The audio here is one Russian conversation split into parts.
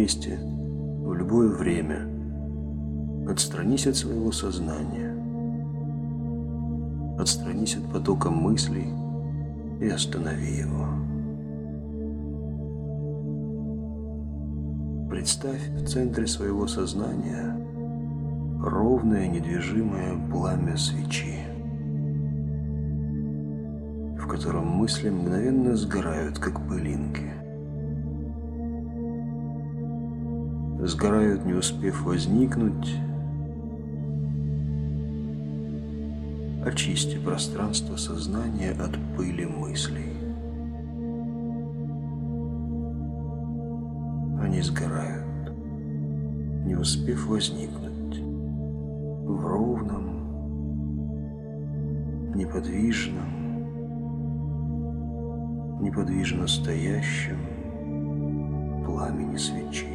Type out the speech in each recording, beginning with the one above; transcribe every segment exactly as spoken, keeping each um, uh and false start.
месте, в любое время отстранись от своего сознания, отстранись от потока мыслей и останови его. Представь в центре своего сознания ровное недвижимое пламя свечи, в котором мысли мгновенно сгорают, как пылинки. Сгорают, не успев возникнуть. Очисти пространство сознания от пыли мыслей. Они сгорают, не успев возникнуть, в ровном, неподвижном, неподвижно стоящем пламени свечи.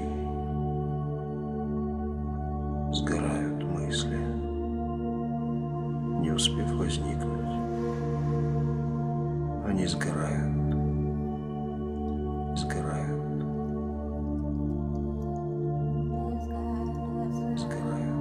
Сгорают мысли, не успев возникнуть. Они сгорают, сгорают, сгорают.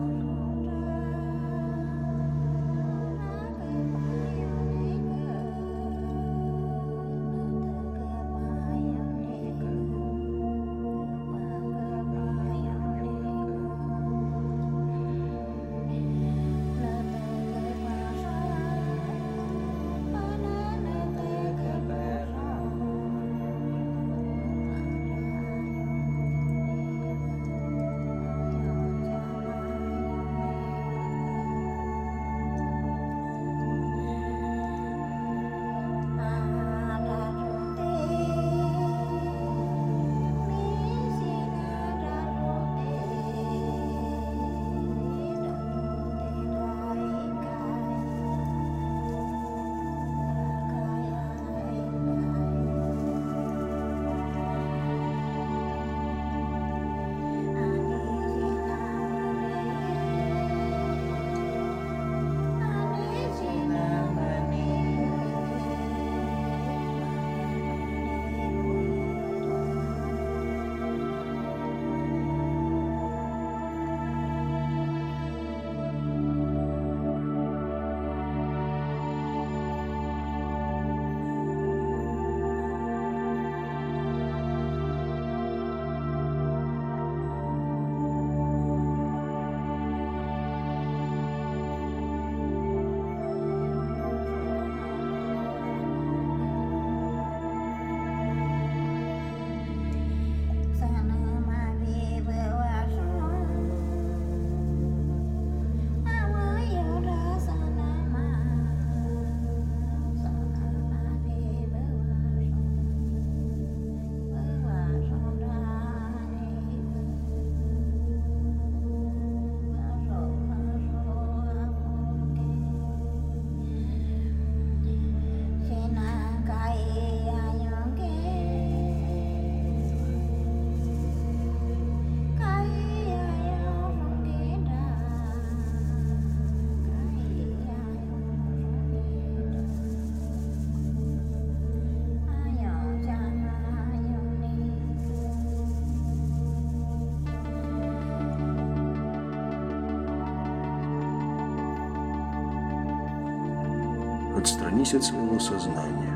Отстранись от своего сознания,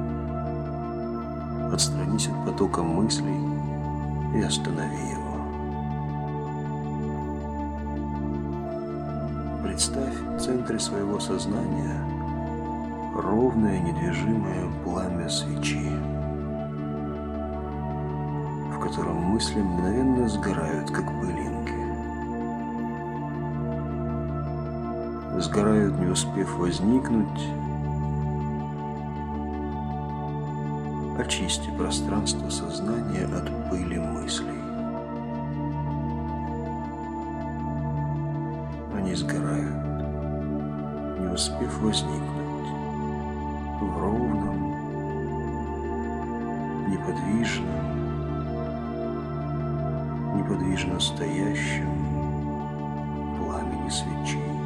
отстранись от потока мыслей и останови его. Представь в центре своего сознания ровное недвижимое пламя свечи, в котором мысли мгновенно сгорают, как пылинки. Сгорают, не успев возникнуть. Очисти пространство сознания от пыли мыслей. Они сгорают, не успев возникнуть, в ровном, неподвижном, неподвижно стоящем пламени свечи.